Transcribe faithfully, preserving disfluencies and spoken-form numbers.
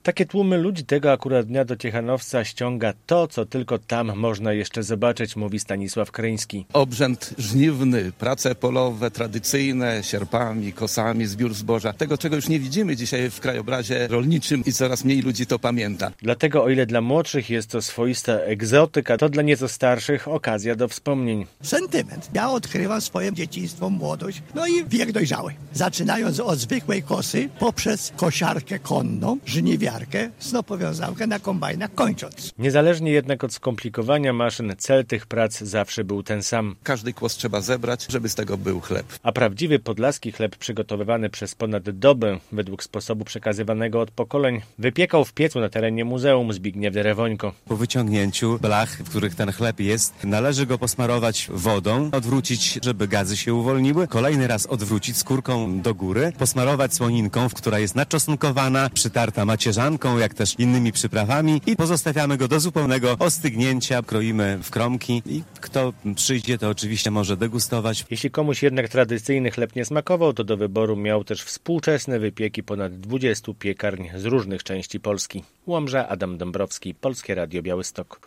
Takie tłumy ludzi tego akurat dnia do Ciechanowca ściąga to, co tylko tam można jeszcze zobaczyć, mówi Stanisław Kryński. Obrzęd żniwny, prace polowe, tradycyjne, sierpami, kosami, zbiór zboża. Tego, czego już nie widzimy dzisiaj w krajobrazie rolniczym i coraz mniej ludzi to pamięta. Dlatego o ile dla młodszych jest to swoista egzotyka, to dla nieco starszych okazja do wspomnień. Sentyment. Ja odkrywam swoje dzieciństwo, młodość, no i wiek dojrzały. Zaczynając od zwykłej kosy, poprzez kosiarkę konną, żniwiarkę, snopowiązałkę na kombajnach kończąc. Niezależnie jednak od skomplikowania maszyn, cel tych prac zawsze był ten sam. Każdy kłos trzeba zebrać, żeby z tego był chleb. A prawdziwy podlaski chleb przygotowywany przez ponad dobę, według sposobu przekazywanego od pokoleń, wypiekał w piecu na terenie muzeum Zbigniew Derewońko. Po wyciągnięciu blach, w których ten chleb jest, należy go posmarować wodą, odwrócić, żeby gazy się uwolniły, kolejny raz odwrócić skórką do góry, posmarować słoninką, która jest naczosnkowana, przytarta macierzanką, jak też innymi przyprawami i pozostawiamy go do zupełnego ostygnięcia, kroimy w kromki i kto przyjdzie, to oczywiście może degustować. Jeśli komuś jednak tradycyjny chleb nie smakował, to do wyboru miał też współczesne wypieki ponad dwudziestu piekarń z różnych części Polski. Łomża, Adam Dąbrowski, Polskie Radio Białystok.